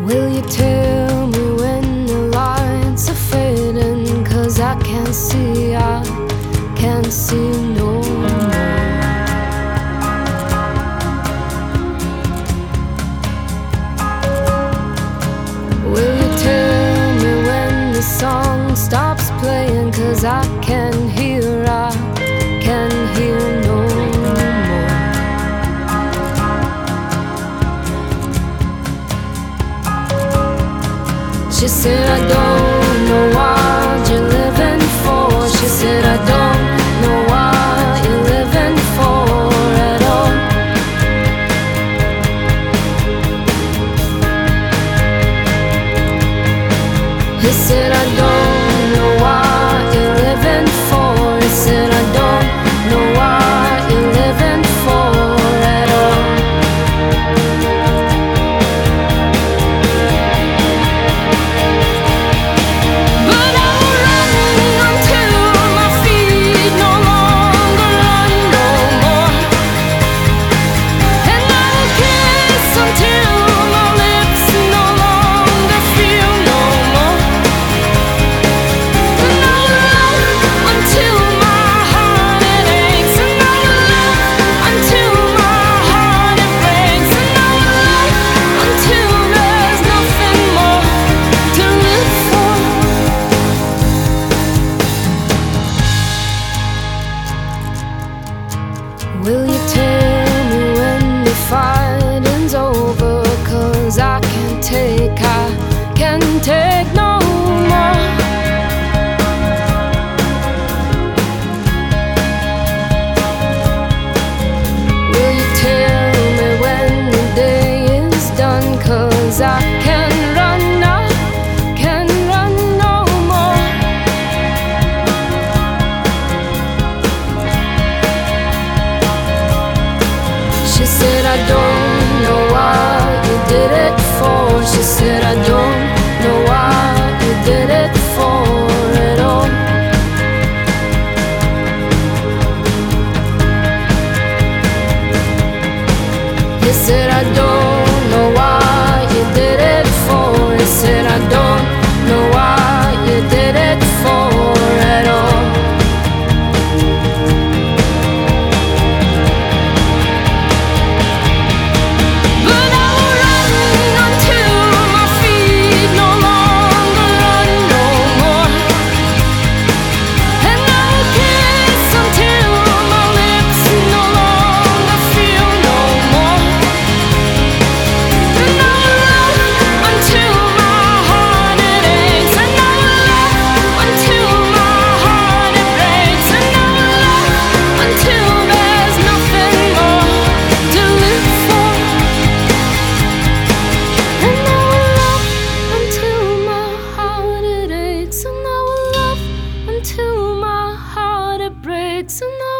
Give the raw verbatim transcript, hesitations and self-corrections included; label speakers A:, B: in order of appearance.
A: Will you tell me when the lights are fading? 'Cause I can't see, I can't see no more. Will you tell me when the song stops playing? 'Cause I can't hear, I can't hear no more. She said, I don't know what you're living for. She said, I don't know what you're living for at all. He said, I don't know what you're living for. He said, I don't know what you're living for at all. Will you tell me when the fighting's over? 'Cause I can't take, I can't take no more. Will you tell me when the day is done? 'Cause I can't run, I can't run no more. She said, I don't know what you did it for. She said, I don't know what you did it for at all. He said, I don't know what you did it for. He said, I don't know what you did it for at all. Till my heart it breaks and I